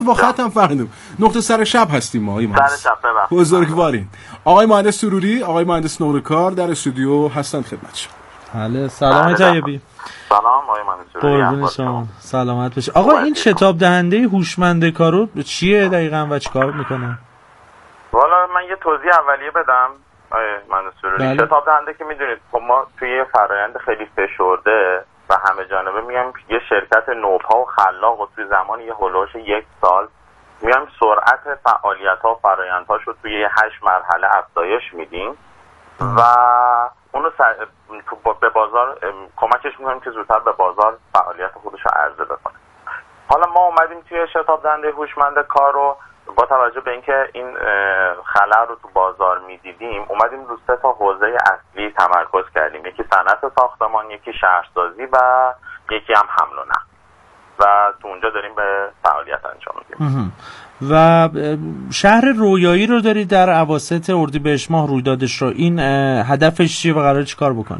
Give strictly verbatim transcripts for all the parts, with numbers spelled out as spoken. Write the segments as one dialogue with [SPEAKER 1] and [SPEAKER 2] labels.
[SPEAKER 1] با ختم فرمودم نقطه سر شب هستیم ما آقای مهندس.
[SPEAKER 2] سر شب ببخشید.
[SPEAKER 1] بزرگوارین. آقای مهندس سروری، آقای مهندس نورکار در استودیو هستن خدمتشون.
[SPEAKER 3] بله سلام طیبی.
[SPEAKER 2] سلام آقای مهندس سروری.
[SPEAKER 3] قربون شما. سلامت باشید. آقا این شتاب دهنده هوشمند کارو چیه دقیقاً و چیکار میکنه؟
[SPEAKER 2] والا من یه توضیح اولیه بدم آقای مهندس سروری.
[SPEAKER 3] بله.
[SPEAKER 2] شتاب دهنده که میدونید خب ما توی فرآیند خیلی فشرده و همه جانبه میگم یه شرکت نوپا و خلاق و توی زمان یه هولوش یک سال میگم سرعت فعالیت ها و فرآیندهاش رو توی یه هشت مرحله افزایش میدیم و اونو سر... به بازار کمکش میکنیم که زودتر به بازار فعالیت خودش رو عرضه بکنه. حالا ما اومدیم توی شتاب دهنده هوشمند کار رو با توجه به اینکه این خلأ رو تو بازار میدیدیم اومدیم رو سه تا حوزه اصلی تمرکز کردیم. یکی صنعت ساختمان، یکی شهرسازی و یکی هم حمل و نقل و تو اونجا داریم به فعالیت انجام میدیم.
[SPEAKER 3] و شهر رویایی رو دارید در اواسط اردیبهشت ماه رویدادش رو، این هدفش چیه و قراره چیکار بکنه؟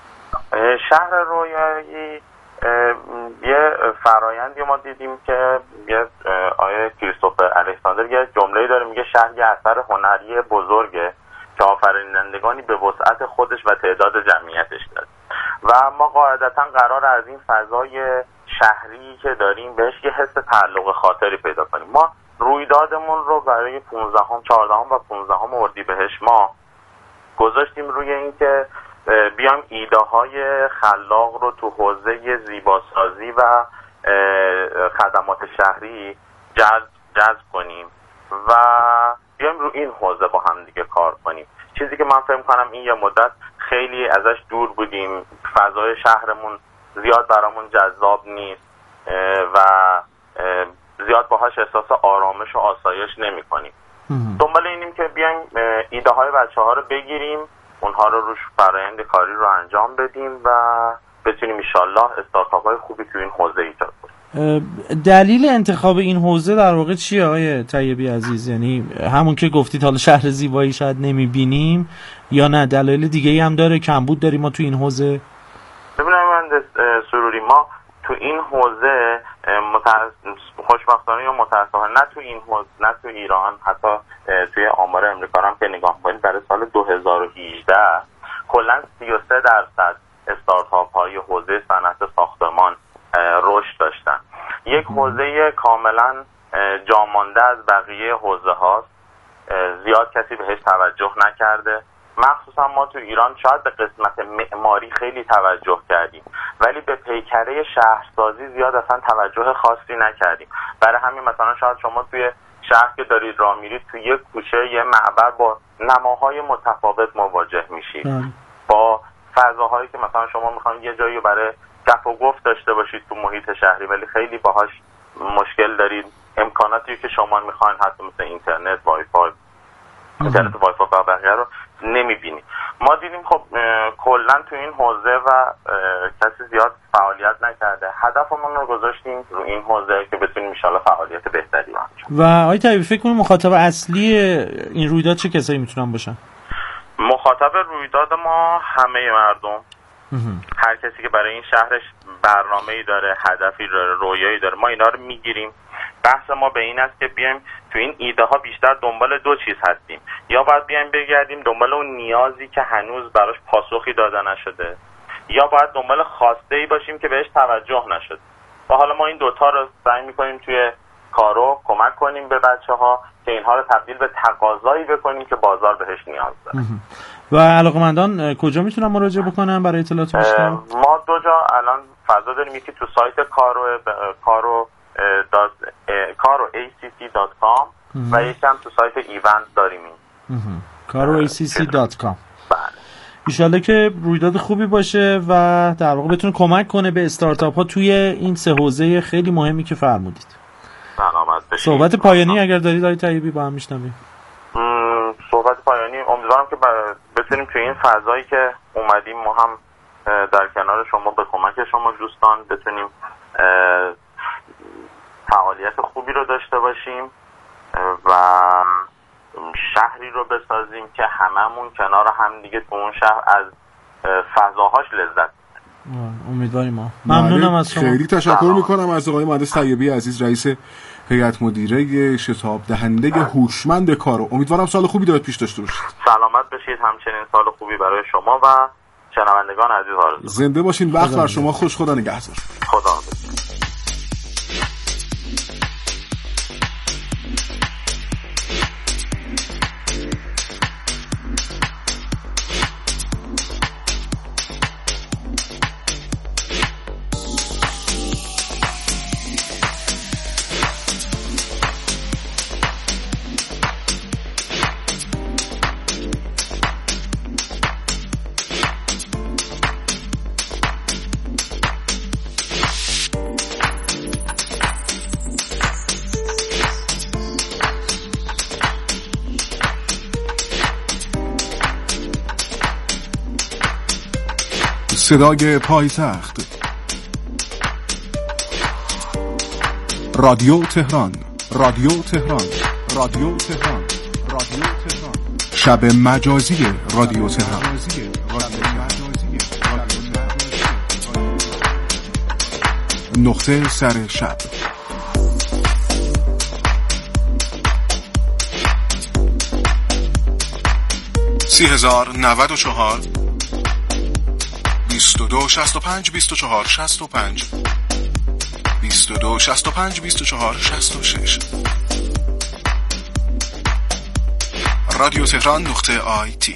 [SPEAKER 2] شهر رویایی یه فرایندی ما دیدیم که یه آیه کریستوفر الکساندر یه جمله‌ای داره میگه شهر یه اثر هنری بزرگه که آفرینندگانی به وسعت خودش و تعداد جمعیتش داره و ما قاعدتا قرار از این فضای شهری که داریم بهش یه حس تعلق خاطری پیدا کنیم. ما رویدادمون رو برای پانزدهم، چهاردهم و پانزدهم اردیبهشت ماه گذاشتیم روی این که بیام ایده های خلاق رو تو حوزه زیباسازی و خدمات شهری جذب جذب کنیم و بیام رو این حوزه با هم دیگه کار کنیم. چیزی که من فهم کنم این یه مدت خیلی ازش دور بودیم، فضای شهرمون زیاد برامون جذاب نیست و زیاد باهاش احساس آرامش و آسایش نمی کنیم. دنبال اینیم که بیایم ایده های بچه ها رو بگیریم، اونها رو روش فرآیند کاری رو انجام بدیم و بتونیم انشالله استارتاپ های خوبی تو این حوزه ایجاد کنیم.
[SPEAKER 3] دلیل انتخاب این حوزه در واقع چیه آقای طیبی عزیز؟ یعنی همون که گفتید حالا شهر زیبایی شاید نمیبینیم یا نه دلایل دیگه ای هم داره، کمبود داریم ما تو این حوزه؟
[SPEAKER 2] ببینید مهندس سروری، ما تو این حوزه متأس... خوشبختانه یا متاسفانه نه تو این حوزه، نه تو ایران، حتی توی آمار امریکا هم که نگاه کنید برای سال دو هزار و هجده کلا سی و سه درصد استارتاپ های حوزه صنعت ساختمان رشد داشتن. یک حوزه کاملا جامانده از بقیه حوزه هاست، زیاد کسی بهش توجه نکرده. مخصوصا ما تو ایران شاید به قسمت معماری خیلی توجه کردیم ولی به پیکره شهرسازی زیاد اصلا توجه خاصی نکردیم. برای همین مثلا شاید شما توی شهر که دارید راه میرید توی یک کوچه یه معبر با نماهای متفاوت مواجه میشید، با فضاهایی که مثلا شما میخواید یه جایی برای گپ و گفت داشته باشید تو محیط شهری ولی خیلی باهاش مشکل دارید. امکاناتی که شما میخواین حتی مثل اینترنت، وای فای، اینترنت وای فای و بقیه رو نمیبینید. ما دیدیم خب کلا تو این حوزه و کسی زیاد فعالیت نکرده، هدفمون رو گذاشتیم رو این حوزه که بتونیم ان شاءالله فعالیت بهتری انجام.
[SPEAKER 3] و آقای طیبی فکر کنید مخاطب اصلی این رویداد چه کسایی میتونن باشن؟
[SPEAKER 2] مخاطب رویداد ما همه مردم، هر کسی که برای این شهرش برنامه‌ای داره، هدفی داره، رویایی داره، ما اینا رو میگیریم. بحث ما به این است که بیایم تو این ایده ها بیشتر دنبال دو چیز هستیم، یا باید بیایم بگردیم دنبال اون نیازی که هنوز براش پاسخی داده نشده، یا باید دنبال خواسته‌ای باشیم که بهش توجه نشده. و حالا ما این دوتا رو سعی می‌کنیم توی کارو کمک کنیم به بچه‌ها که اینها رو تبدیل به تقاضایی بکنیم که بازار بهش نیاز داره.
[SPEAKER 3] و علاقه‌مندان کجا میتونن مراجعه بکنن برای اطلاعات بیشتر؟
[SPEAKER 2] ما دو جا الان فضا داریم، یکی تو سایت کارو کارو دات کارو ای سی سی دات کام و یکی هم تو سایت ایونت داریم این
[SPEAKER 3] کارو ای سی سی دات کام.
[SPEAKER 2] بله.
[SPEAKER 3] انشالله که رویداد خوبی باشه و در واقع بتونه کمک کنه به استارتاپ ها توی این سه حوزه خیلی مهمی که فرمودید.
[SPEAKER 2] سلامت باشید.
[SPEAKER 3] صحبت پایانی اگر دارید آقای طیبی با هم میشنویم.
[SPEAKER 2] صحبت پایانی امیدوارم که بتونیم توی این فضایی که اومدیم ما هم در کنار شما به کمک شما دوستان بتونیم فعالیت خوبی رو داشته باشیم و شهری رو بسازیم که هممون کنار هم دیگه تو اون شهر از فضاهاش لذت.
[SPEAKER 3] امیدواریم ما. ممنونم از شما.
[SPEAKER 1] خیلی تشکر میکنم از آقای مهندس طیبی عزیز، رئیس هیئت مدیره شتاب دهنده هوشمند کارو. امیدوارم سال خوبی دارید پیش داشته باشید.
[SPEAKER 2] سلامت باشید، همچنین سال خوبی برای شما و شنوندگان عزیز آرزو.
[SPEAKER 1] زنده باشین، وقت بر شما خوش، خدا نگهدار.
[SPEAKER 2] خدا حافظ.
[SPEAKER 1] صدای پایتخت، رادیو تهران، رادیو تهران، رادیو تهران، رادیو تهران، شب مجازی رادیو تهران، نقطه سر شب. سی هزار نود و چهار بیست و دو شصت و پنج بیست و چهار شصت و پنج بیست و دو شصت و پنج بیست و چهار شصت و شش. رادیو تهران نقطه آی تی.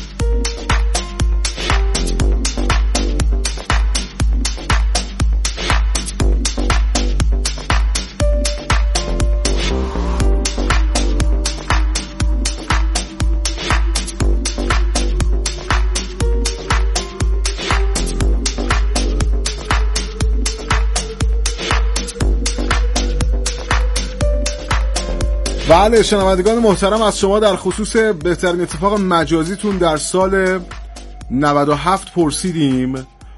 [SPEAKER 1] بله شنوندگان محترم، از شما در خصوص بهترین اتفاق مجازیتون در سال نود و هفت پرسیدیم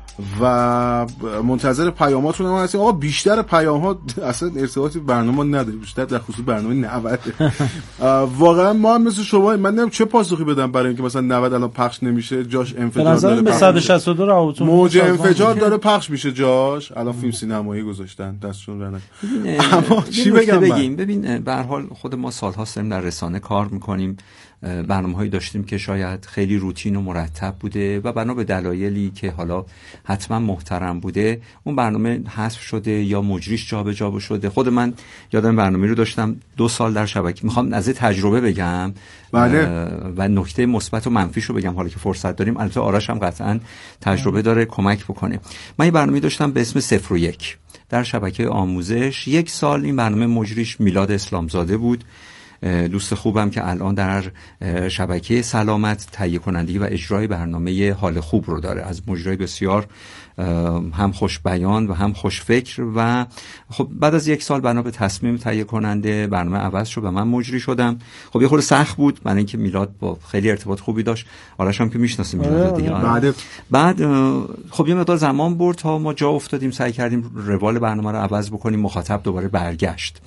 [SPEAKER 1] و منتظر پیاماتون هم هستیم. آقا بیشتر پیام ها اصلا ارتباطی برنامه نداره، بیشتر در خصوص برنامه نود. واقعا ما هم مثل شما، من نمیدونم چه پاسخی بدم برای اینکه مثلا نود الان پخش نمیشه، جاش انفجار داره،
[SPEAKER 3] به صد و شصت و دو راوتون
[SPEAKER 1] موج انفجار داره پخش میشه جاش. الان فیلم سینمایی گذاشتن دستشون رنه. اما چی بگم
[SPEAKER 4] بگیم؟ ببین به هر حال خود ما سال‌هاست داریم در رسانه کار میکنیم، برنامه‌هایی داشتیم که شاید خیلی روتین و مرتب بوده و بنا به دلایلی که حالا حتما محترم بوده اون برنامه حذف شده یا مجریش جابجا شده. خود من یادم برنامه رو داشتم دو سال در شبکه، میخوام از تجربه بگم
[SPEAKER 1] بله.
[SPEAKER 4] و نکته مثبت و منفیش رو بگم حالا که فرصت داریم. البته آرش هم قطعا تجربه داره کمک بکنه. من یه برنامه داشتم به اسم صفر و یک در شبکه آموزش. یک سال این برنامه مجریش میلاد اسلامزاده بود، دوست خوبم که الان در شبکه سلامت تهیه کنندگی و اجرای برنامه حال خوب رو داره، از مجرای بسیار هم خوش بیان و هم خوش فکر. و خب بعد از یک سال بنا به تصمیم تهیه کننده برنامه عوض شد و من مجری شدم. خب یه خورده سخت بود، برای اینکه میلاد با خیلی ارتباط خوبی داشت، آرش هم که میشناسیم میلاد دیگه.
[SPEAKER 1] بعد
[SPEAKER 4] بعد خب یه مقدار زمان برد تا ما جا افتادیم، سعی کردیم روال برنامه رو عوض بکنیم، مخاطب دوباره برگشت.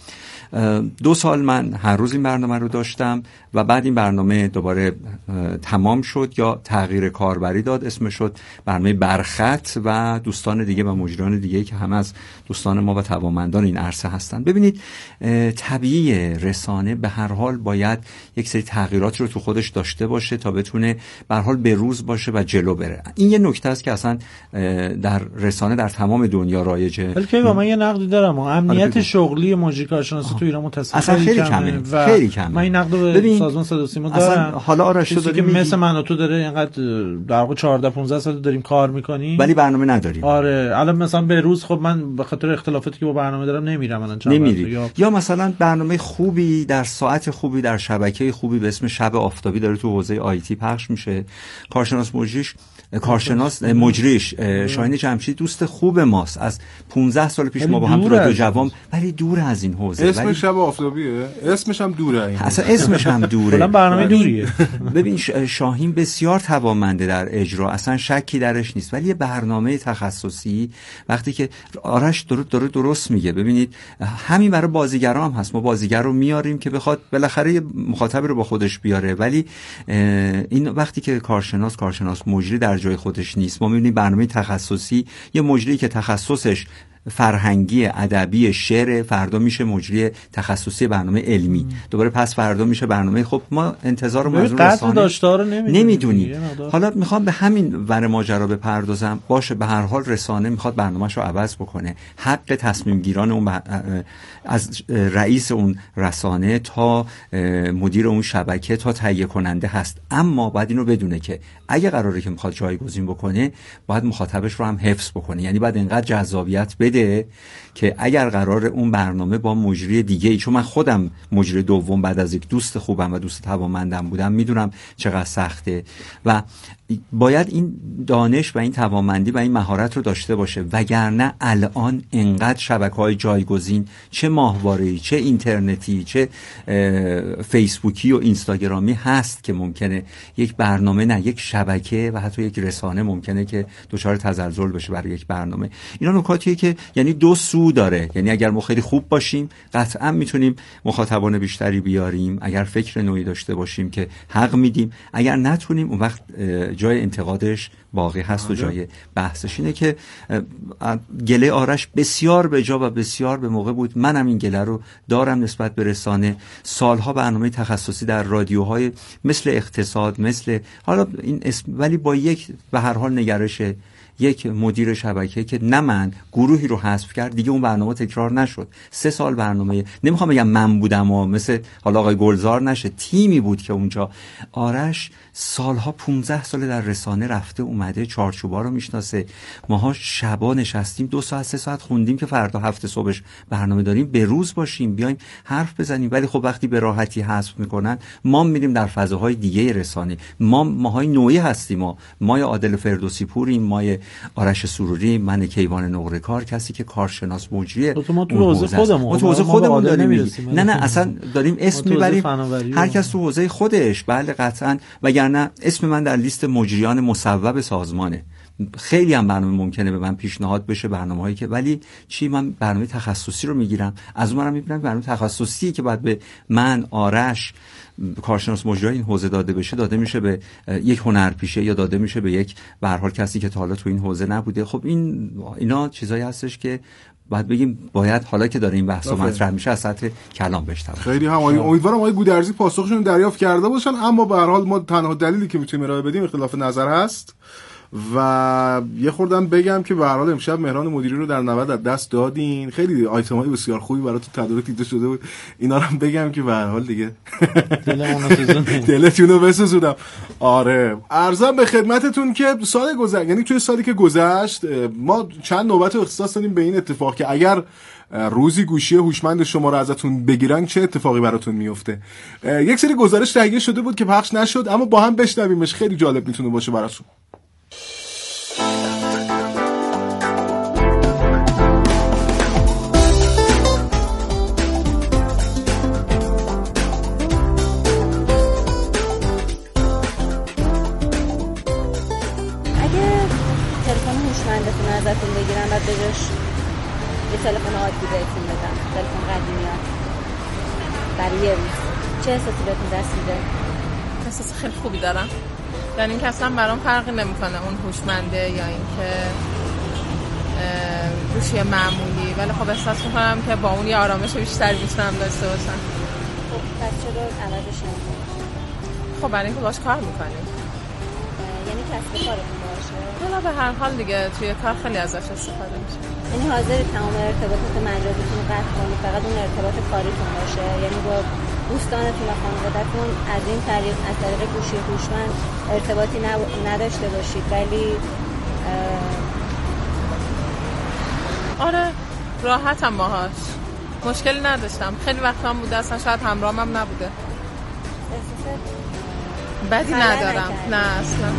[SPEAKER 4] دو سال من هر روز این برنامه رو داشتم و بعد این برنامه دوباره تمام شد یا تغییر کاربری داد، اسمش شد برنامه برخط و دوستان دیگه و مجریان دیگه که هم از دوستان ما و توانمندان این عرصه هستن. ببینید طبیعی رسانه به هر حال باید یک سری تغییرات رو تو خودش داشته باشه تا بتونه به هر حال به روز باشه و جلو بره. این یه نکته است که اصلا در رسانه در تمام دنیا رایجه.
[SPEAKER 3] بلکه من یه نقدی دارم، امنیت شغلی مجری کارشناسی تو ایران متأسفانه
[SPEAKER 4] اصلا خیلی کمه و خیلی کمه.
[SPEAKER 3] من این نقد به سازمان صدا و سیما دارم.
[SPEAKER 4] حالا آرش تو
[SPEAKER 3] که مثل من و تو داره اینقدر در واقع چهارده پانزده سال داریم کار میکنیم
[SPEAKER 4] ولی برنامه نداریم.
[SPEAKER 3] آره الان مثلا به روز خب من به خاطر اختلافاتی که با برنامه دارم نمیرم الان چند
[SPEAKER 4] نمیری.
[SPEAKER 3] یا...
[SPEAKER 4] یا مثلا برنامه خوبی در ساعت خوبی در شبکه خوبی به اسم شب آفتابی داره تو حوزه آیتی پخش میشه. کارشناس مجریش کارشناس مجریش شاهین جمشید دوست خوب ماست، از پانزده سال پیش ما با هم تو رادیو جوام، ولی دور از این حوزه.
[SPEAKER 1] اسم ولی... شب آفتابیه، اسمش هم دوره، این
[SPEAKER 4] اصلا اسمش هم دوره.
[SPEAKER 3] کلا برنامه دوریه.
[SPEAKER 4] ببین شاهین بسیار توانمنده در اجرا، اصلا شکی درش نیست، ولی یه برنامه تخصصی وقتی که آرش درست درست درست میگه. ببینید همین برای بازیگرا هم هست، ما بازیگر رو میاریم که بخواد بالاخره یه مخاطب رو با خودش بیاره، ولی این وقتی که کارشناس کارشناس مجری در جای خودش نیست، ما میبینیم برنامه تخصصی یه مجری که تخصصش فرهنگی، ادبی، شعر، فردا میشه مجری تخصصی برنامه علمی، دوباره پس فردا میشه برنامه. خب ما انتظار ما از اون رسانه نمیدونیم. حالا میخوام به همین ور ماجرا بپردازم. باشه، به هر حال رسانه میخواد برنامه‌ش رو عوض بکنه، حق تصمیم گیران اون ب... از رئیس اون رسانه تا مدیر اون شبکه تا تهیه کننده هست، اما باید اینو بدونه که اگه قراره که میخواد جایگزین بکنه باید مخاطبش رو هم حفظ بکنه. یعنی باید اینقدر جذابیت بده که اگر قرار اون برنامه با مجری دیگه ای، چون من خودم مجری دوم بعد از یک دوست خوبم و دوست توانمندم بودم میدونم چقدر سخته و باید این دانش و این توانمندی و این مهارت رو داشته باشه، وگرنه الان انقدر شبکه‌های جایگزین، چه ماهواره‌ای چه اینترنتی چه فیسبوکی و اینستاگرامی هست که ممکنه یک برنامه نه یک شبکه و حتی یک رسانه ممکنه که دچار تزلزل بشه برای یک برنامه. اینا نکاتیه که یعنی دو سو داره. یعنی اگر ما خیلی خوب باشیم قطعا میتونیم مخاطبان بیشتری بیاریم، اگر فکر نوعی داشته باشیم که حق میدیم، اگر نتونیم اون وقت جای انتقادش باقی هست و جای بحثش. اینه که گله آرش بسیار به جا و بسیار به موقع بود. منم این گله رو دارم نسبت به رسانه. سالها برنامه تخصصی در رادیوهای مثل اقتصاد، مثل حالا این اسم، ولی با یک به هر حال نگرش یک مدیر شبکه که نه من گروهی رو حذف کرد دیگه اون برنامه تکرار نشد. سه سال برنامه، نمیخوام بگم من بودم و مثل حالا آقای گلزار نشه، تیمی بود که اونجا. آرش سالها پونزده سال در رسانه رفته اومده، چارچوبا رو میشناسه. ماها شبا نشستیم دو ساعت سه ساعت خوندیم که فردا هفته صبحش برنامه داریم، به روز باشیم بیایم حرف بزنیم. ولی خب وقتی به راحتی حذف میکنن ما میریم در فضاهای دیگه رسانه. ما ماهای نوعی هستیم، ما مای عادل فردوسی پوریم، مای آرش سروری، من کیوان نقره‌کار، کسی که کارشناس مجری
[SPEAKER 3] ما تو حوزه خودمون
[SPEAKER 4] ما تو حوزه خودمون داریم میگیم. نه نه اصلا داریم اسم میبریم، هر کس تو حوزه خودش. بله قطعا، وگرنه اسم من در لیست مجریان مصوب سازمانه. خیلی هم برنامه ممکنه به من پیشنهاد بشه، برنامه‌هایی که، ولی چی، من برنامه تخصصی رو میگیرم، از اونم میبینم برنامه تخصصی که بعد به من آرش کارشناس مجری این حوزه داده بشه، داده میشه به یک هنرپیشه یا داده میشه به یک به هر حال کسی که تا حالا تو این حوزه نبوده. خب این اینا چیزایی هستش که بعد بگیم باید حالا که داره این بحث مطرح میشه از سطح کلام بشتم.
[SPEAKER 1] خیلی هم امیدوارم آقای گودرزی پاسخشون دریافت کرده باشن، اما به هر حال ما تنها دلیلی که میتونیم ارائه بدیم اختلاف نظر هست. و یه خوردم بگم که به هر حال امشب مهران مدیری رو در نود از دست دادین. خیلی آیتم‌های بسیار خوبی براتون تدارک دیده شده بود، اینا رو هم بگم که به هر حال دیگه دلتون رو بسوزونم. آره، عرضم به خدمتتون که سال گذشته، یعنی توی سالی که گذشت، ما چند نوبت رو اختصاص دادیم به این اتفاق که اگر روزی گوشی هوشمند شما رو ازتون بگیرن چه اتفاقی براتون میفته. یک سری گزارش تهیه شده بود که پخش نشد، اما با هم بشنویمش، خیلی جالب میتونه باشه براتون.
[SPEAKER 5] ازتون بگیرم و بجاش یه تلفن عادی بهتون بدم، تلفن قدیمیات برای یه روز، چه احساسی بهتون دست میده؟
[SPEAKER 6] احساس خیلی خوبی دارم، یعنی این که اصلا برام فرقی نمیکنه اون هوشمنده یا این که گوشی معمولی، ولی خب احساس میکنم که با اون یه آرامش بیشتری میتونم داشته باشم.
[SPEAKER 5] خب پس چرا عوضش نمیکنی؟
[SPEAKER 6] خب برای اینکه باش کار میکنیم،
[SPEAKER 5] یعنی کسب کارتون باشه.
[SPEAKER 6] حالا به هر حال دیگه توی کار خیلی ازش استفاده میشه.
[SPEAKER 5] یعنی حاضری تمام ارتباطات مجازیتون رو قطع کنید، فقط اون ارتباط کاریتون باشه، یعنی با دوستانتون و خانواده‌تون از این طریق از طریق گوشی هوشمند ارتباطی نداشته باشید، ولی
[SPEAKER 6] آره راحتم باهاش، مشکلی نداشتم. خیلی وقتا هم بوده اصلا شاید همراهم هم نبوده. بدی ندارم، نه اصلا.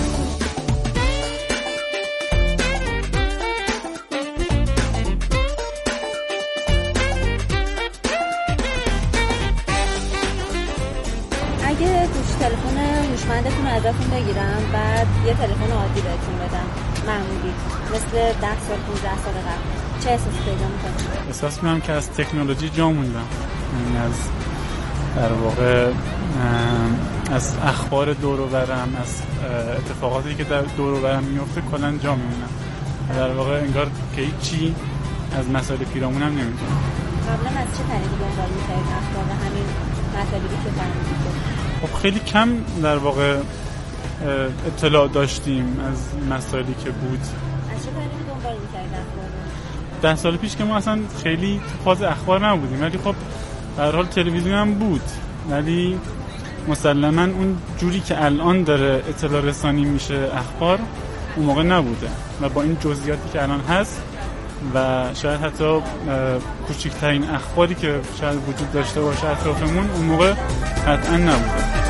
[SPEAKER 5] اگه گوشی تلفن هوشمندتون رو ازتون بگیرم بعد یه تلفن عادی بهتون بدم معمولی مثل ده سال پونزده سال قبل، چه احساسی پیدا می‌کنید؟
[SPEAKER 7] احساس می‌کنم که از تکنولوژی جا موندم، یعنی از در واقع از اخبار دور و برم، از اتفاقاتی که در دور و برم میفته کلا جا میمونم. در واقع انگار که هیچی از مسائل پیرامون هم نمیدونم.
[SPEAKER 5] قبلا از چه طریقی دنبال می‌کردید اخبار و همین مطالبی که فهمیدید؟
[SPEAKER 7] خب خیلی کم در واقع اطلاع داشتیم از مسائلی که بود.
[SPEAKER 5] از چه طریقی دنبال می‌کردید اخبار رو؟
[SPEAKER 7] ده سال پیش که ما اصلا خیلی تو فاز اخبار نبودیم، ولی خب به هر حال تلویزیون هم بود، ولی مسلماً اون جوری که الان داره اطلاع رسانی میشه اخبار اون موقع نبوده و با این جزئیاتی که الان هست و شاید حتی کوچکترین اخباری که شاید وجود داشته باشه اطرافمون اون موقع قطعا نبوده.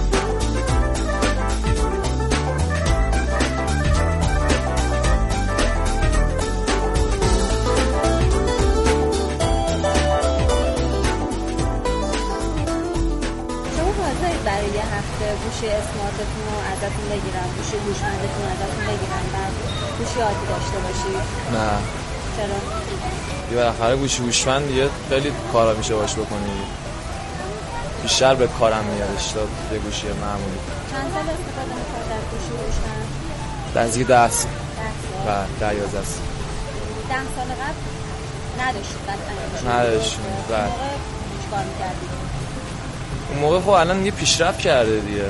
[SPEAKER 5] گوشی اسمارتتون رو ازتون بگیرن، گوشی هوشمندتون ازتون بگیرن، بعد گوشی عادی داشته باشید؟
[SPEAKER 8] نه.
[SPEAKER 5] چرا؟
[SPEAKER 8] یه بالاخره گوشی هوشمند دیگه خیلی کارا میشه باش بکنی، بیشتر به کارم میادش تا یه گوشی معمولی.
[SPEAKER 5] چند سال استفاده میکنید از گوشی هوشمند؟
[SPEAKER 8] نزدیک ده سال. ده ده یازده سال.
[SPEAKER 5] ده سال قبل نداشتید قطعا؟
[SPEAKER 8] نداشتیم.
[SPEAKER 5] اون موقع چیکار میکردید؟
[SPEAKER 8] اون موقع خب الان یه پیشرفت کرده دیگه.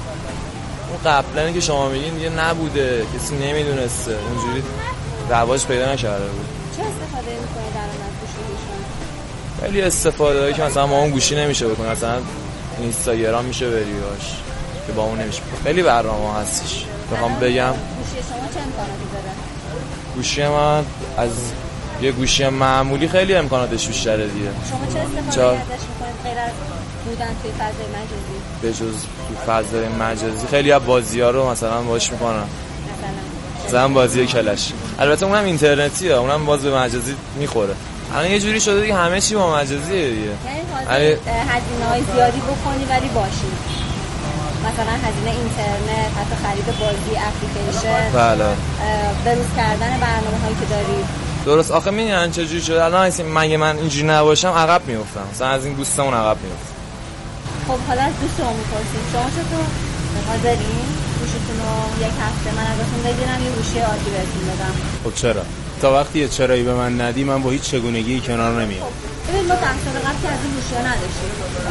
[SPEAKER 8] اون قبلا که شما میگین دیگه نبوده، کسی نمیدونسته، اونجوری رواج پیدا نکرده بود.
[SPEAKER 5] چه استفاده میکنید الان از گوشی هوشمند؟
[SPEAKER 8] خیلی استفاده هایی که مثلا ما اون گوشی نمیشه بکنه، مثلا اینستاگرام میشه بری باش که با اون نمیشه. خیلی برنامه هستش. بخوام بگم
[SPEAKER 5] گوشی شما چه امکاناتی داره؟
[SPEAKER 8] گوشی من از یه گوشی معمولی خیلی امکاناتش بیشتره دیگه.
[SPEAKER 5] شما چه استفاده
[SPEAKER 8] چار...
[SPEAKER 5] ازش میکنید غیر از بودن توی فضای مجازی؟
[SPEAKER 8] به جز توی فضای مجازی خیلی از بازی‌ها رو مثلا باش میکنم.
[SPEAKER 5] مثلا
[SPEAKER 8] مثلا بازی کلش. البته اونم اینترنتیه، اونم باز به مجازی میخوره. الان یه جوری شده دیگه همه چی با مجازیه دیگه.
[SPEAKER 5] یعنی هزینه‌های زیادی بکنی ولی باشی. مثلا هزینه اینترنت، حتی خرید بازی، اپلیکیشن،
[SPEAKER 8] بله.
[SPEAKER 5] بروز کردن برنامه‌هایی که داری.
[SPEAKER 8] درست. آخه میدونن چه جوری شده الان مگه من اینجوری نباشم عقب میافتم. مثلا از این دوستمون عقب میافتم.
[SPEAKER 5] خب حالا از دوستمون می‌پرسیم شما چطور حاضرین گوشیتون رو یک هفته من ازتون بگیرم یه گوشی عادی بهتون بدم؟
[SPEAKER 1] خب چرا؟ تا وقتی یه چرایی به من ندی من با هیچ چگونگی کنار نمیام.
[SPEAKER 5] خب ببین ما ده سال قبل که از این گوشی‌ها نداشتیم.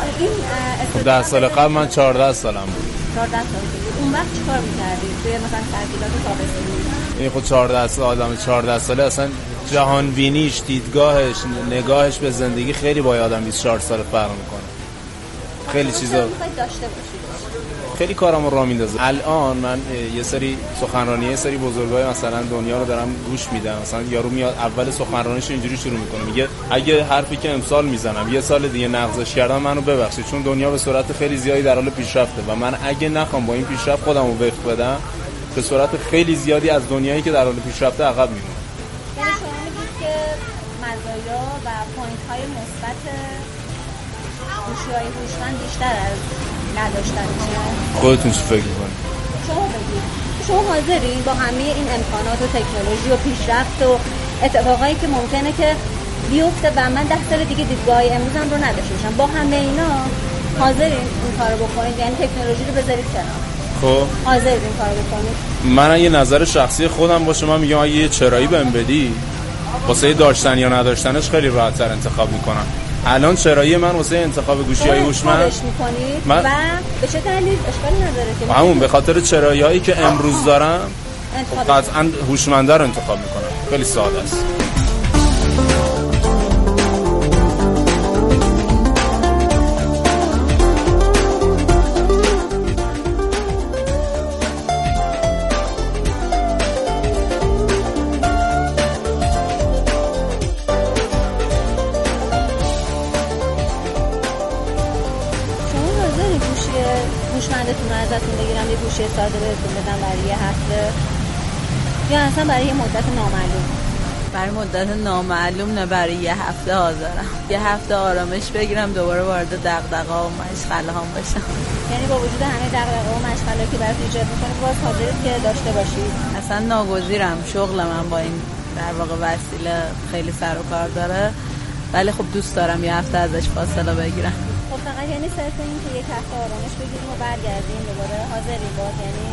[SPEAKER 5] این
[SPEAKER 1] خب ده سال قبل من چهارده سالم بود.
[SPEAKER 5] چهارده سال بود. اون وقت چیکار می‌کردی؟ توی مثلا تعطیلات تابستونی؟
[SPEAKER 1] این خود چهارده سال آدم چهارده ساله اصلا جهان بینیش، دیدگاهش، نگاهش به زندگی خیلی با آدم بیست و چهار سال فرق میکنه. خیلی چیزا
[SPEAKER 5] داشته باشید.
[SPEAKER 1] خیلی کارامو راه میندازه. الان من یه سری سخنرانی یه سری بزرگای مثلا دنیا رو دارم گوش میدم. مثلا یارو میاد اول سخنرانیشو اینجوری شروع میکنه، میگه اگه حرفی که امسال میزنم یه سال دیگه نقضش کردم منو ببخشید، چون دنیا به صورت خیلی زیادی در حال پیشرفته و من اگه نخوام با این پیشرفت خودمو وقف بدم به صورت خیلی زیادی از دنیایی که در حال پیشرفته عقب میمونم.
[SPEAKER 5] یعنی شما میگید که مزایا و پوینت‌های مثبت گوشی‌های هوشمند بیشتر از نداشتنشه؟
[SPEAKER 1] خودتون چی فکر می‌کنید؟
[SPEAKER 5] شما بگید. شما حاضرین با همه این امکانات و تکنولوژی و پیشرفت و اتفاقایی که ممکنه که بیفته و من ده سال دیگه دیدگاه امروزم رو نداشته باشم، با همه اینا حاضرین این کارو بکنید؟ یعنی تکنولوژی رو بذارید کنار.
[SPEAKER 1] خب
[SPEAKER 5] حاضرین این کارو بکنید؟
[SPEAKER 1] من اگه نظر شخصی خودم باشه من میگم اگه یه چرایی بهم بدی واسه داشتن یا نداشتنش خیلی راحت‌تر انتخاب میکنم. الان چرایی من واسه انتخاب گوشی‌های هوشمند
[SPEAKER 5] من... و به چه دلیل اشکالی نداره که
[SPEAKER 1] همون به خاطر چرایی‌هایی که امروز دارم قطعاً هوشمندتر انتخاب میکنم. خیلی ساده است.
[SPEAKER 5] هوشمندتون رو ازتون بگیرم یه گوشی ساده بهتون بدم برای یه هفته یا اصلا برای یه مدت نامعلوم؟
[SPEAKER 6] برای مدت نامعلوم نه، برای یه هفته حاضرم. یه هفته آرامش بگیرم دوباره وارد دغدغه‌ها و مشغله‌هام بشم.
[SPEAKER 5] یعنی با وجود همه دغدغه‌ها و مشغله‌ای که برات ایجاد می‌کنه باز حاضرید که داشته باشید؟
[SPEAKER 6] اصلا ناگزیرم. شغل من با این در واقع وسیله خیلی سر و کار داره، ولی خب دوست دارم یه هفته ازش فاصله بگیرم.
[SPEAKER 5] خب فقط یعنی صرف این که یک هفته آرامش بگیریم و برگردیم دوباره حاضرین باز؟ یعنی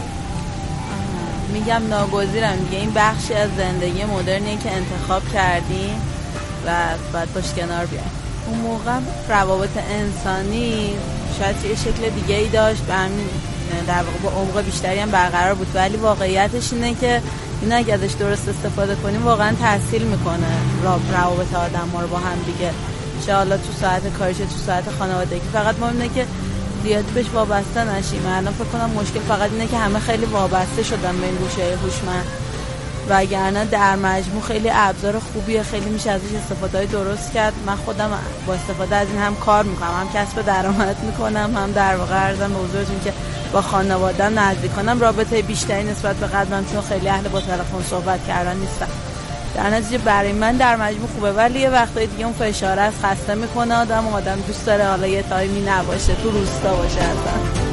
[SPEAKER 6] میگم ناگزیرم دیگه. این بخشی از زندگی مدرنیه که انتخاب کردیم و باید باش کنار بیایم. اون موقع روابط انسانی شاید یه شکل دیگه ای داشت، به همین در واقع با عمق بیشتری هم برقرار بود، ولی واقعیتش اینه که این اگه ازش درست استفاده کنیم واقعا تحصیل میکنه روابط آدم ها رو با هم دیگه، چه حالا تو ساعت کاری چه تو ساعت خانوادگی. فقط مهم اینه که زیاد بهش وابسته نشیم. الان فکر کنم مشکل فقط اینه که همه خیلی وابسته شدن به این گوشه هوشمند، وگرنه در مجموع خیلی ابزار خوبیه، خیلی میشه ازش استفاده درست کرد. من خودم با استفاده از این هم کار میکنم، هم کسب درآمد میکنم، هم در واقع ارزم به حضورتون که با خانواده‌ام نزدیکانم رابطه بیشتری نسبت به قبلم، چون خیلی اهل با تلفن صحبت کردن نیستم. در نتیجه برای من در مجموع خوبه، ولی یه وقتایی دیگه اون فشار از خسته میکنه آدم و آدم دوست داره حالا یه تایمی نباشه، تو روستا باشه اصلا.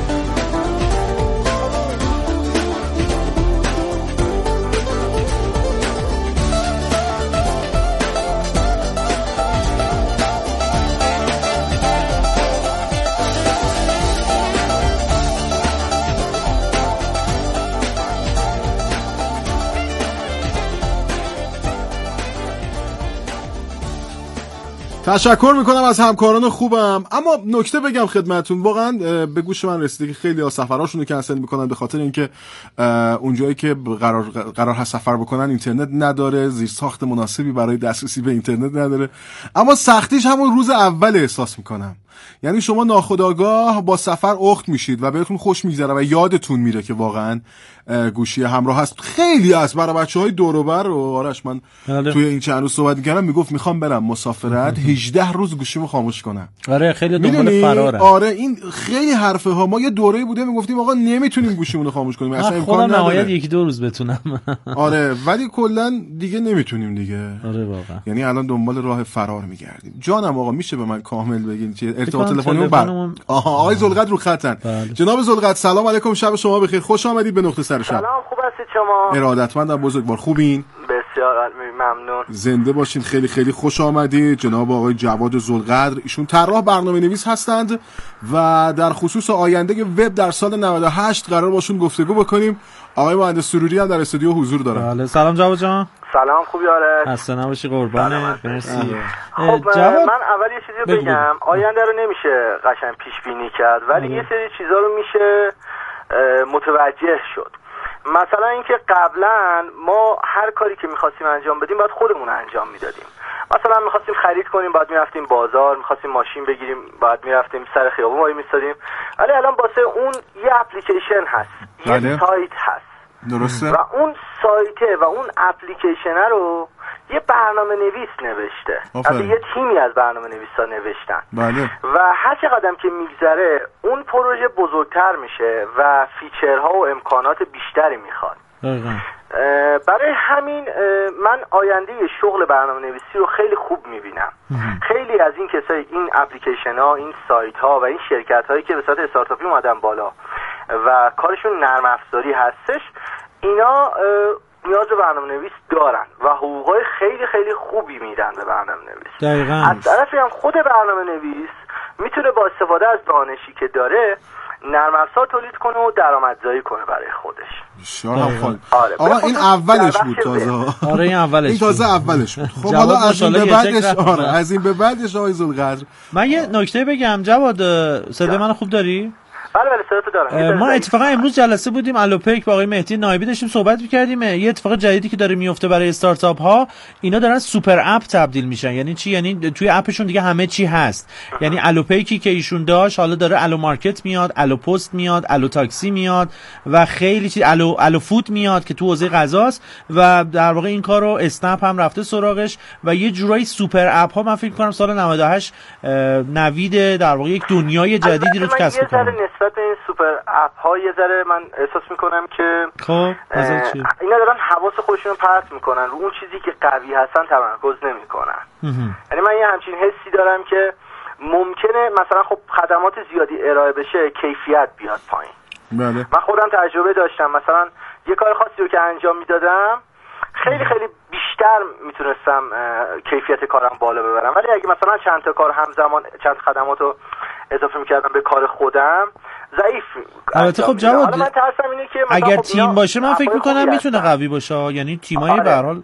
[SPEAKER 1] تشکر میکنم از همکاران خوبم. اما نکته بگم خدمتون، واقعا به گوش من رسیده که خیلی ها سفرهاشون رو کنسل میکنن به خاطر اینکه اونجایی که قرار قرار هست سفر بکنن اینترنت نداره، زیرساخت مناسبی برای دسترسی به اینترنت نداره. اما سختیش همون روز اول احساس میکنم، یعنی شما ناخودآگاه با سفر اخت میشید و بهتون خوش میگذره و یادتون میره که واقعا گوشی همراه هست. خیلی از برای بچهای دور و بر و آرش من
[SPEAKER 3] آره.
[SPEAKER 1] توی این چند روز صحبت می‌کردم، میگفت میخوام برم مسافرت هجده روز گوشیمو خاموش کنم.
[SPEAKER 3] آره خیلی دنبال فراره.
[SPEAKER 1] آره این خیلی حرفه ها. ما یه دوره‌ای بوده میگفتیم آقا نمیتونیم گوشیمون رو خاموش کنیم، اصلا امکان نداره.
[SPEAKER 3] نهایت یکی دو روز بتونم.
[SPEAKER 1] آره ولی کلا دیگه نمیتونیم دیگه.
[SPEAKER 3] آره واقعا.
[SPEAKER 1] یعنی الان دنبال راه فرار میگردیم. جانم آقا میشه به من کامل بگین چه ارتباط تلفنیمون بر آها آقای ذوالقدر رو خطن.
[SPEAKER 3] بله.
[SPEAKER 1] جناب ذوالقدر سلام علیکم، شب شما بخیر، خوش آمدید به نقطه سر شب.
[SPEAKER 9] سلام، خوب هستید شما؟
[SPEAKER 1] ارادتمندم بزرگوار، خوبین؟
[SPEAKER 9] بسیار ممنون.
[SPEAKER 1] زنده باشین، خیلی خیلی خوش آمدید. جناب آقای جواد ذوالقدر، ایشون طراح برنامه‌نویس هستند و در خصوص آینده وب در سال نود و هشت قرار باشون گفتگو بکنیم. آقای مهندس سروری هم در استودیو حضور دارن.
[SPEAKER 3] بله سلام جواد جان.
[SPEAKER 9] سلام، خوبی آرش؟
[SPEAKER 3] خسته نباشی قربانت. مرسی.
[SPEAKER 9] خب جواد من اول یه چیزی رو بگم. آینده رو نمیشه قشنگ پیش بینی کرد، ولی یه سری چیزا رو میشه متوجه شد. مثلا اینکه قبلا ما هر کاری که می‌خواستیم انجام بدیم باید خودمون انجام میدادیم. مثلا می‌خواستیم خرید کنیم باید می‌رفتیم بازار، می‌خواستیم ماشین بگیریم باید می‌رفتیم سر خیابون وای می‌ایستادیم. ولی الان واسه اون یه اپلیکیشن هست، یه
[SPEAKER 1] بله.
[SPEAKER 9] سایت هست.
[SPEAKER 1] درسته.
[SPEAKER 9] و اون سایته و اون اپلیکیشن رو یه برنامه نویس نوشته. البته یه تیمی از برنامه نویسا نوشتن.
[SPEAKER 1] بله.
[SPEAKER 9] و هر چقدر که میگذره اون پروژه بزرگتر میشه و فیچرها و امکانات بیشتری میخواد. برای همین من آینده شغل برنامه نویسی رو خیلی خوب میبینم. خیلی از این کسایی، این اپلیکیشن ها، این سایت ها و این شرکت هایی که به صورت استارتاپی اومدن بالا و کارشون نرم افزاری هستش، اینا نیاز به برنامه نویس دارن و حقوقای خیلی خیلی خوبی میدن به برنامه نویس.
[SPEAKER 3] دقیقاً.
[SPEAKER 9] از طرفی هم خود برنامه نویس میتونه با استفاده از دانشی که داره نرم افزار تولید کنه و درآمدزایی کنه برای خودش.
[SPEAKER 1] آره. آقا این اولش بود تازه.
[SPEAKER 3] آره این اولش.
[SPEAKER 1] این تازه اولش بود. خب حالا از این به بعدش آره از این به بعدش آقای ذوالقدر
[SPEAKER 3] من یه نکته بگم. جواد صدای منو خوب داری؟
[SPEAKER 9] بله بله صداتو دارم.
[SPEAKER 3] ما اتفاقا امروز جلسه بودیم الوپیک با آقای مهدی نایبی داشتیم صحبت می‌کردیم. یه اتفاق جدیدی که داره میفته برای استارتاپ ها، اینا دارن سوپر اپ تبدیل میشن. یعنی چی؟ یعنی توی اپشون دیگه همه چی هست. یعنی الوپیکی که ایشون داشت حالا داره الو مارکت میاد، الو پست میاد، الو تاکسی میاد و خیلی چیز، الو الو فود میاد که تو حوزه غذاست و در واقع این کارو اسنپ هم رفته سراغش و یه جورایی سوپر اپ ها من فکر کنم سال نود و هشت نوید در واقع یک دنیای جدیدی رو کسب کنه.
[SPEAKER 9] نسبت به این سوپر اپ ها یه ذره من احساس میکنم که
[SPEAKER 3] خب
[SPEAKER 9] اینا دارن حواس خودشون رو پرت میکنن رو اون چیزی که قوی هستن تمرکز نمیکنن. یعنی من یه همچین حسی دارم که ممکنه مثلا خب خدمات زیادی ارائه بشه کیفیت بیاد پایین.
[SPEAKER 1] بله.
[SPEAKER 9] من خودم تجربه داشتم، مثلا یه کار خاصی رو که انجام میدادم خیلی خیلی بیشتر میتونستم کیفیت کارم بالا ببرم، ولی اگه مثلا چند تا کار همزمان چند خدمات رو اضافه میکردم به کار خودم ضعیف.
[SPEAKER 3] البته خب جواد
[SPEAKER 9] من ترسم اینه که
[SPEAKER 3] اگر
[SPEAKER 9] خب
[SPEAKER 3] تیم باشه من فکر میکنم میتونه قوی باشه. یعنی تیمایی به هر حال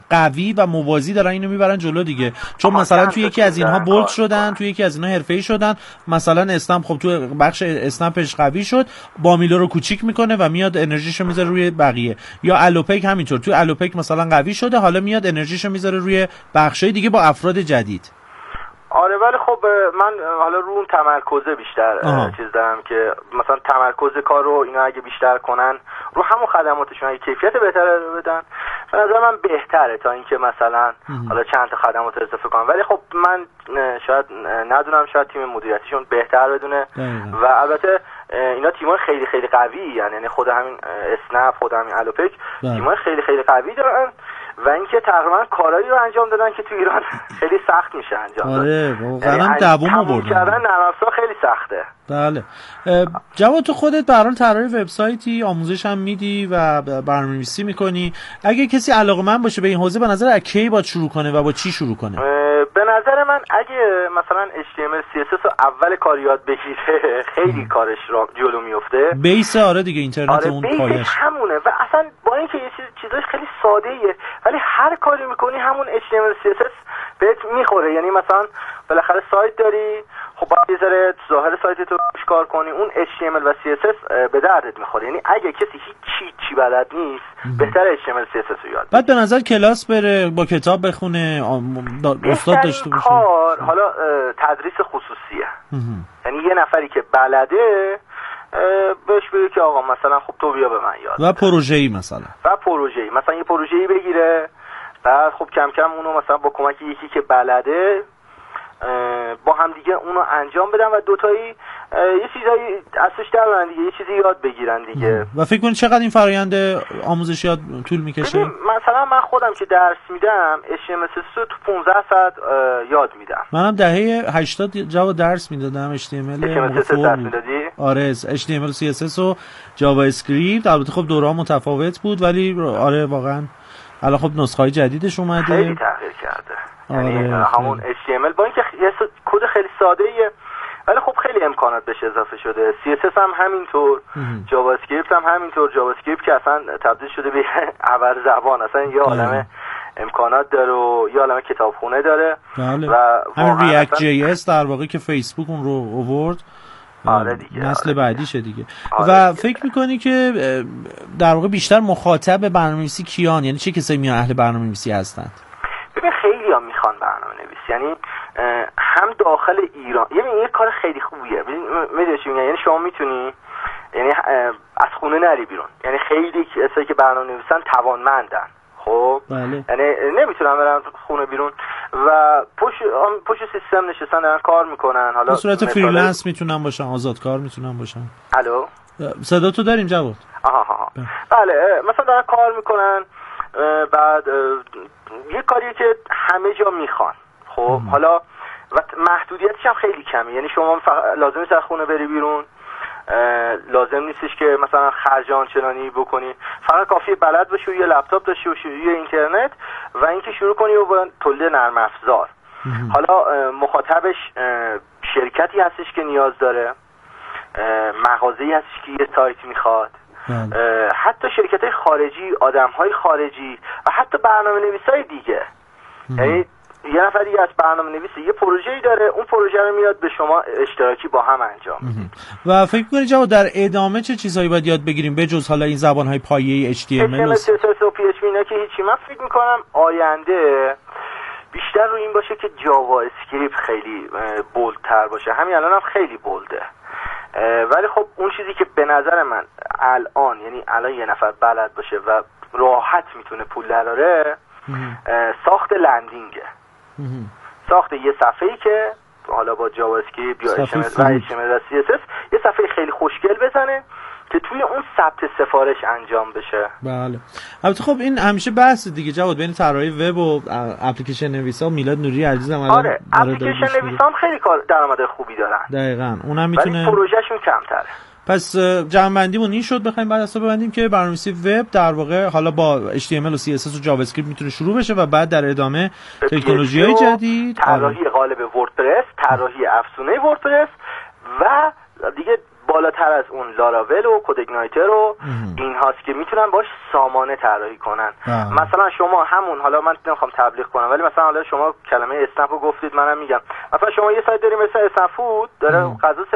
[SPEAKER 3] قوی و موازی دارن اینو میبرن جلو دیگه. چون مثلا توی یکی از اینها بولد شدن، توی یکی از اینها حرفه‌ای شدن. مثلا اسنپ خب تو بخش اسنپش قوی شد، بامیلو رو کوچیک میکنه و میاد انرژیشو میذاره روی بقیه. یا الوپیک همینطور، توی الوپیک مثلا قوی شده، حالا میاد انرژیشو میذاره روی بخشای دیگه با افراد جدید.
[SPEAKER 9] آره ولی خب من حالا رو اون تمرکزه بیشتر آه. چیز دارم که مثلا تمرکز کار رو اینا اگه بیشتر کنن رو همون خدماتشون اگه کیفیت بهتره بدن به نظر من بهتره تا اینکه مثلا ام. حالا چند تا خدمات اضافه کنن. ولی خب من شاید ندونم، شاید تیم مدیریتیشون بهتر بدونه و البته اینا تیم‌های خیلی خیلی قوی یعنی خود همین اسنپ، خود همین الوپیک تیم‌های خیلی خیلی قوی دارن و اینکه تقریبا کارایی رو انجام دادن که تو ایران خیلی سخت میشه انجام داد.
[SPEAKER 3] آره واقعا دووم آوردن.
[SPEAKER 9] کردن نرم افزار خیلی سخته.
[SPEAKER 3] بله. جواد تو خودت به هر حال طراح وبسایتی، آموزش هم میدی و برنامه‌نویسی میکنی. اگه کسی علاقه‌مند باشه به این حوزه به نظر از کی باید شروع کنه و با چی شروع کنه؟
[SPEAKER 9] به نظر من اگه مثلا اچ تی ام ال سی اس اس رو اول کار یاد بگیره خیلی کارش را جلو میفته.
[SPEAKER 3] بیس آره دیگه اینترنت
[SPEAKER 9] آره
[SPEAKER 3] اون پایش
[SPEAKER 9] همونه و اصلا با اینکه یه چیز چیزاش خیلی ساده ایه ولی هر کاری میکنی همون اچ تی ام ال سی اس اس بهت میخوره. یعنی مثلا بالاخره سایت داری، خب باید یه ذره ظاهر سایتت رو روش کار کنی، اون اچ تی ام ال و سی اس اس به دردت میخوره. یعنی اگه کسی هیچ چی چی بلد نیست بهتر اچ تی ام ال سی اس اس رو یاد بگیره.
[SPEAKER 3] بعد به نظر کلاس بره، با کتاب بخونه، استاد داشته باشه.
[SPEAKER 9] کار حالا تدریس خصوصیه. یعنی یه نفری که بلده بهش بگه که آقا مثلا خب تو بیا به من یاد.
[SPEAKER 3] و پروژه‌ای مثلا.
[SPEAKER 9] و پروژه‌ای مثلا یه پروژه‌ای بگیره بعد خب کم کم اونو مثلا با کمک یکی که بلده با هم دیگه اونو انجام بدن و دوتایی یه چیزایی ازش در برن دیگه، یه چیزی یاد بگیرن دیگه.
[SPEAKER 3] و فکر کنید چقدر این فرآیند آموزش یاد طول میکشه؟
[SPEAKER 9] مثلا من خودم که درس میدم اچ تی ام ال سی اس اس رو تو پانزده ساعت یاد میدم.
[SPEAKER 3] منم دهه هشتاد جواب درس میدادم اچ تی ام ال.
[SPEAKER 9] درس میدادی؟
[SPEAKER 3] آره اچ تی ام ال سی اس اس و جاوا اسکریپت. البته خب دوره‌ها متفاوت بود ولی آره واقعا الان خب نسخه‌های جدیدش اومده.
[SPEAKER 9] خیلی تغییر کرده.
[SPEAKER 3] آره
[SPEAKER 9] یعنی همون اچ تی ام ال با اینکه یه کد خیلی ساده ایه ولی خب خیلی امکانات بهش اضافه شده. سی اس اس هم همینطور، جاوا اسکریپت هم همینطور. جاوا اسکریپت که اصلا تبدیل شده به ابر زبان، اصلا یه عالمه امکانات داره و یه عالمه کتابخونه داره.
[SPEAKER 3] بله. و همین ریاکت جی اس در واقع که فیسبوک اون رو آورد.
[SPEAKER 9] آره دیگه.
[SPEAKER 3] نسل
[SPEAKER 9] آره
[SPEAKER 3] بعدیشه دیگه.
[SPEAKER 9] آره
[SPEAKER 3] و
[SPEAKER 9] دیگه.
[SPEAKER 3] فکر میکنی که در واقع بیشتر مخاطب برنامه‌نویسی کیان؟ یعنی چه کسایی میان اهل برنامه‌نویسی هستند؟
[SPEAKER 9] ببین خیلی ها میخوان برنامه‌نویس، یعنی هم داخل ایران. یعنی یه کار خیلی خوبیه. میدونی چی میگم؟ یعنی شما میتونی یعنی از خونه نری بیرون. یعنی خیلی کسایی که برنامه‌نویسن توانمندن. خب
[SPEAKER 3] بله.
[SPEAKER 9] یعنی نمیتونن برن خونه بیرون و پشت پشت سیستم نشستن دارن کار میکنن. حالا
[SPEAKER 3] به صورت فریلنس میتونن باشن، آزادکار میتونن باشن.
[SPEAKER 9] الو
[SPEAKER 3] صدا تو داریم جواد؟
[SPEAKER 9] آها آها بله. مثلا دارن کار میکنن بعد یه کاریه که همه جا میخوان. خب حالا و محدودیتش هم خیلی کمی. یعنی شما لازم نیست از خونه بری بیرون، لازم نیستش که مثلا خرج آنچنانی بکنی، فقط کافیه بلد باشی و یه لپتاپ داشته باشی و یه اینترنت و اینکه شروع کنی و با تولید نرم افزار. حالا مخاطبش شرکتی هستش که نیاز داره، مغازه‌ای هستش که یه سایت میخواد، حتی شرکت‌های خارجی، آدم‌های خارجی و حتی برنامه‌نویسای دیگه. یعنی یه نفر دیگه از برنامه‌نویس یه پروژه‌ای داره، اون پروژه رو میاد به شما اشتراکی با هم انجام میدید.
[SPEAKER 3] و فکر کنید جواد در ادامه چه چیزایی باید یاد بگیریم به جز حالا این زبان‌های پایه‌ای اچ تی ام ال و
[SPEAKER 9] سی اس اس و پی اچ پی اینا که هیچی؟ من فکر می‌کنم آینده بیشتر رو این باشه که جاوا اسکریپت خیلی بولدتر باشه. همین الان هم خیلی بولده ولی خب اون چیزی که به نظر من الان یعنی الان یه نفر بلد باشه و راحت میتونه پول دراره ساخت لندینگه. ساخت یه صفحه‌ای که حالا با جاوا اسکریپت یا اچ ام ال و اچ ام ال و سی اس اس یه صفحه خیلی خوشگل بزنه که توی اون ثبت سفارش انجام بشه.
[SPEAKER 3] بله. البته خب این همیشه بحث دیگه جواد بین طراحی وب و اپلیکیشن نویسا. میلاد نوری عزیزم الان
[SPEAKER 9] آره اپلیکیشن نویسا هم خیلی کار درآمد خوبی دارن.
[SPEAKER 3] دقیقاً. اونم میتونه
[SPEAKER 9] ولی پروژهشون کمتره.
[SPEAKER 3] پس جمع‌بندیمون این شد بخوایم بعد از تو ببندیم که برنامه‌نویسی وب در واقع حالا با اچ تی ام ال و سی اس اس و جاوا اسکریپت میتونه شروع بشه و بعد در ادامه تکنولوژی‌های جدید،
[SPEAKER 9] طراحی قالب وردپرس، طراحی افزونه وردپرس و دیگه با بالاتر از اون لاراول و کودگنایتر و این هاست که میتونن باش سامانه طراحی کنن. آه. مثلا شما همون، حالا من نمیخوام تبلیغ کنم ولی مثلا حالا شما کلمه اسنپ رو گفتید، منم میگم مثلا شما یه سایت داریم مثل اسنپ فود داره غذا